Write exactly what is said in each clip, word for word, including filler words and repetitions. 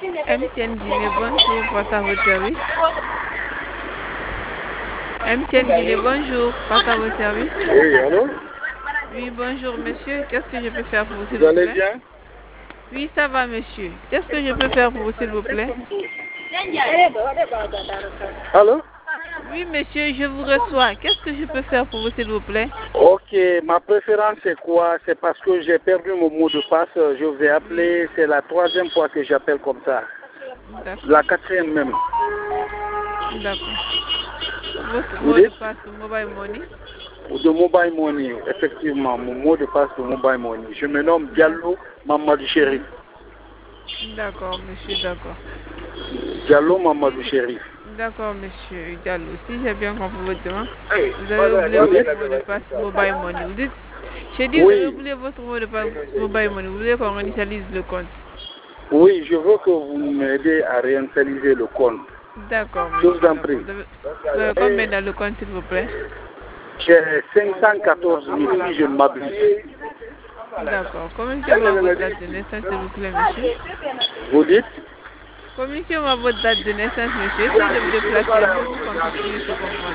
M T N Guinée, bonjour, passe à votre service. M T N Guinée, bonjour, passe à votre service. Oui, allô? Oui, bonjour, monsieur. Qu'est-ce que je peux faire pour vous, s'il Vous vous allez plaît? bien? Oui, ça va, monsieur. Qu'est-ce que je peux faire pour vous, s'il vous plaît? Allô? Oui, monsieur, je vous reçois. Qu'est-ce que je peux faire pour vous, s'il vous plaît? Ok, ma préférence c'est quoi? C'est parce que j'ai perdu mon mot de passe. Je vais appeler, c'est la troisième fois que j'appelle comme ça. D'accord. La quatrième même. D'accord. Votre Vous mot de dites? passe de Mobile Money? De Mobile Money, effectivement, mon mot de passe de Mobile Money. Je me nomme Diallo Mamadou Chérif. D'accord, monsieur, d'accord. Diallo Mamadou Chérif. D'accord, monsieur Diallo. Si j'ai bien compris votre demande, vous avez oublié votre mot de passe Mobile Money. Vous dites, j'ai dit, vous avez Oui, oublié votre mot de passe Mobile Money. Vous voulez qu'on initialise le compte? oui, je veux que vous m'aidez à réinitialiser le compte. D'accord, Je monsieur. vous en D'accord. prie. Vous avez, vous avez combien dans le compte, s'il vous plaît? J'ai cinq cent quatorze mille si je ne m'abuse. D'accord. Communiquez-moi votre date de naissance, s'il vous plaît, monsieur. Vous dites? Communiquez-moi votre date de naissance, monsieur. Essayez de vous déplacer un peu pour qu'on puisse mieux se comprendre.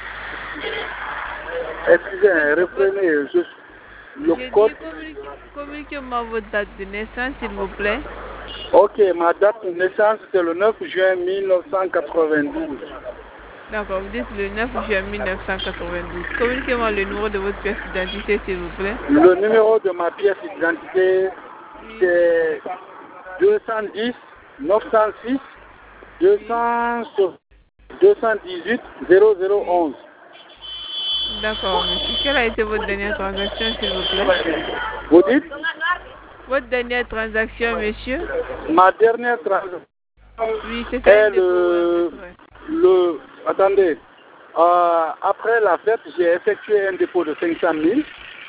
Excusez, reprenez juste le J'ai code. dit communiquez- communiquez-moi votre date de naissance, s'il vous plaît. Ok, ma date de naissance c'est le neuf juin mille neuf cent quatre-vingt-douze. D'accord, vous dites le neuf juin mille neuf cent quatre-vingt-douze. Communiquez-moi le numéro de votre pièce d'identité, s'il vous plaît. Le numéro de ma pièce d'identité c'est deux cent dix neuf cent six deux cent dix-huit zéro zéro onze. D'accord, monsieur. Quelle a été votre dernière transaction, s'il vous plaît? Vous dites? Votre dernière transaction, monsieur? Ma dernière transaction Oui, c'est est un dépôt ou un le, retrait. le... Attendez. Euh, après la fête, j'ai effectué un dépôt de cinq cent mille.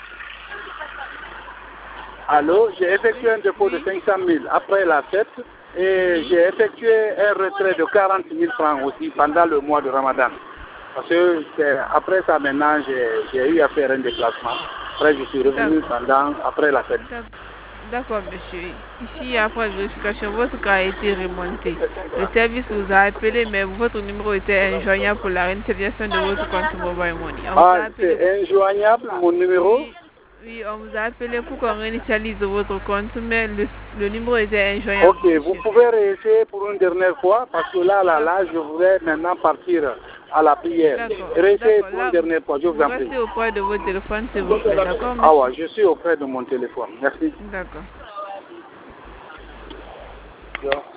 Allô? J'ai effectué un dépôt de cinq cent mille après la fête et j'ai effectué un retrait de quarante mille francs aussi pendant le mois de Ramadan. Parce que c'est- après ça, maintenant, j'ai j'ai eu à faire un déplacement. Après, je suis revenu pendant, après la fête. D'ac- D'accord, monsieur. Ici, après vérification, votre cas a été remonté. Le service vous a appelé, mais votre numéro était injoignable pour la réinstallation de votre compte Mobile Money. On vous Ah, a appelé. c'est injoignable, mon numéro? Oui, oui, on vous a appelé pour qu'on réinitialise votre compte, mais le, le numéro était injoignable, Ok, vous monsieur. pouvez réessayer pour une dernière fois, parce que là, là, là, je voudrais maintenant partir à la prière. D'accord, Réessayez d'accord. pour Là, une dernière fois, je vous vous en prie. restez auprès de votre téléphone, s'il vous plaît. D'accord, Ah monsieur? ouais, je suis auprès de mon téléphone. Merci. D'accord.